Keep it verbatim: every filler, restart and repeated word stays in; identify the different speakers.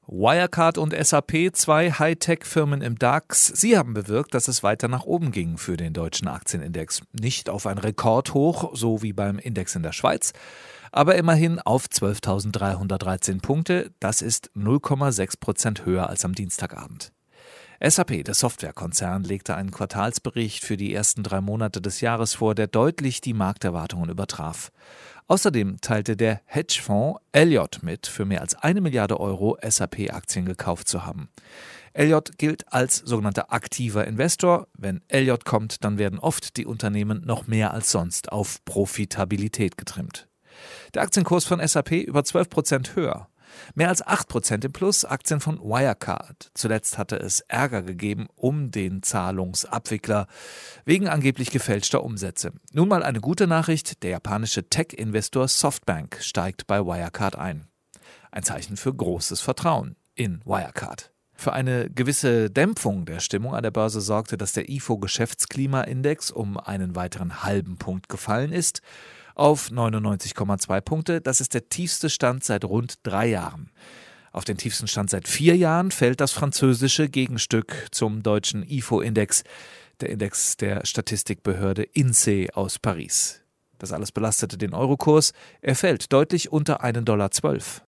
Speaker 1: Wirecard und S A P, zwei Hightech-Firmen im DAX, sie haben bewirkt, dass es weiter nach oben ging für den deutschen Aktienindex. Nicht auf ein Rekordhoch, so wie beim Index in der Schweiz, aber immerhin auf zwölftausenddreihundertdreizehn Punkte. Das ist null Komma sechs Prozent höher als am Dienstagabend. S A P, der Softwarekonzern, legte einen Quartalsbericht für die ersten drei Monate des Jahres vor, der deutlich die Markterwartungen übertraf. Außerdem teilte der Hedgefonds Elliott mit, für mehr als eine Milliarde Euro S A P-Aktien gekauft zu haben. Elliott gilt als sogenannter aktiver Investor. Wenn Elliott kommt, dann werden oft die Unternehmen noch mehr als sonst auf Profitabilität getrimmt. Der Aktienkurs von S A P über zwölf Prozent höher. Mehr als acht Prozent im Plus Aktien von Wirecard. Zuletzt hatte es Ärger gegeben um den Zahlungsabwickler wegen angeblich gefälschter Umsätze. Nun mal eine gute Nachricht: Der japanische Tech-Investor Softbank steigt bei Wirecard ein. Ein Zeichen für großes Vertrauen in Wirecard. Für eine gewisse Dämpfung der Stimmung an der Börse sorgte, dass der I F O-Geschäftsklimaindex um einen weiteren halben Punkt gefallen ist, auf neunundneunzig Komma zwei Punkte. Das ist der tiefste Stand seit rund drei Jahren. Auf den tiefsten Stand seit vier Jahren fällt das französische Gegenstück zum deutschen I F O-Index, der Index der Statistikbehörde INSEE aus Paris. Das alles belastete den Eurokurs. Er fällt deutlich unter einen Dollar zwölf.